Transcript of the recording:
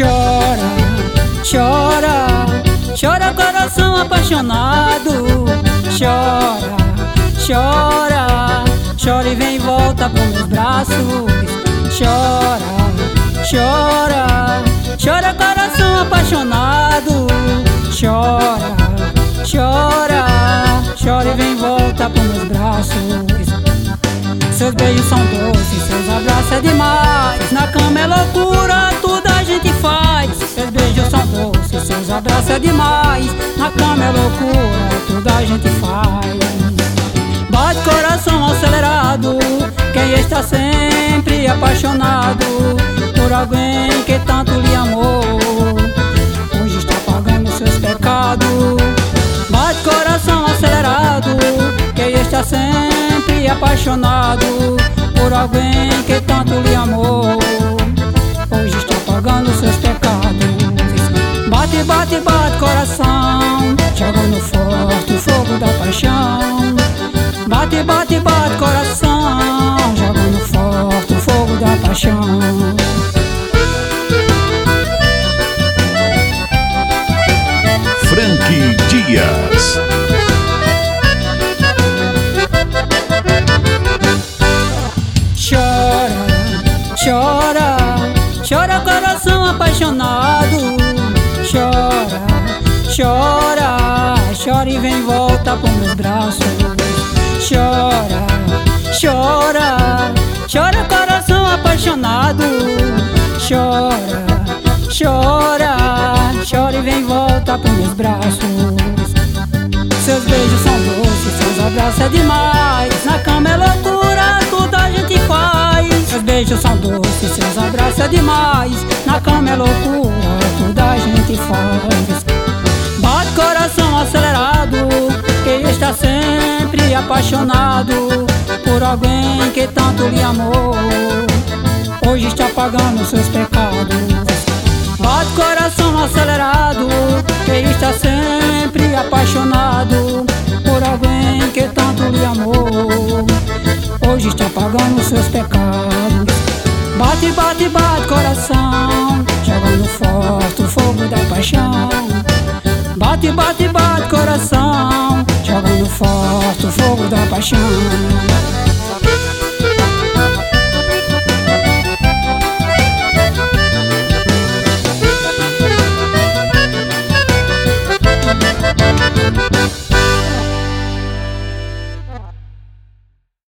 Chora, chora, chora coração apaixonado. Chora, chora, chora e vem e volta pros meus braços. Chora, chora, chora coração apaixonado. Chora, chora, chora e vem e volta pros meus braços. Seus beijos são doces, seus abraços é demais. Na cama é loucura, tudo a gente faz. Seus beijos são doces, seus abraços é demais. Na cama é loucura, tudo a gente faz. Bate coração acelerado, quem está sempre apaixonado por alguém que tanto lhe amou, hoje está pagando seus pecados. Bate coração acelerado, quem está sempre apaixonado por alguém que tanto lhe amou, hoje está pagando seus pecados. Bate, bate, bate coração, jogando forte o fogo da paixão. Bate, bate, bate coração, jogando forte o fogo da paixão. Franky Dias. Chora, chora, chora coração apaixonado. Chora, chora, chora e vem e volta pros meus braços. Chora, chora, chora coração apaixonado. Chora, chora, chora e vem e volta pros meus braços. Seus beijos são doces, seus abraços é demais. Na cama é loucura, tudo a gente faz. Seus beijos são doces, seus abraços é demais. Na cama é loucura, tudo a gente faz. Bate coração acelerado, quem está sempre apaixonado por alguém que tanto lhe amou, hoje está pagando seus pecados. Bate coração acelerado, quem está sempre apaixonado por alguém que tanto lhe amou, hoje está pagando seus pecados. Bate, bate, bate coração, jogando forte o fogo da paixão. Bate, bate, bate coração, jogando forte o fogo da paixão.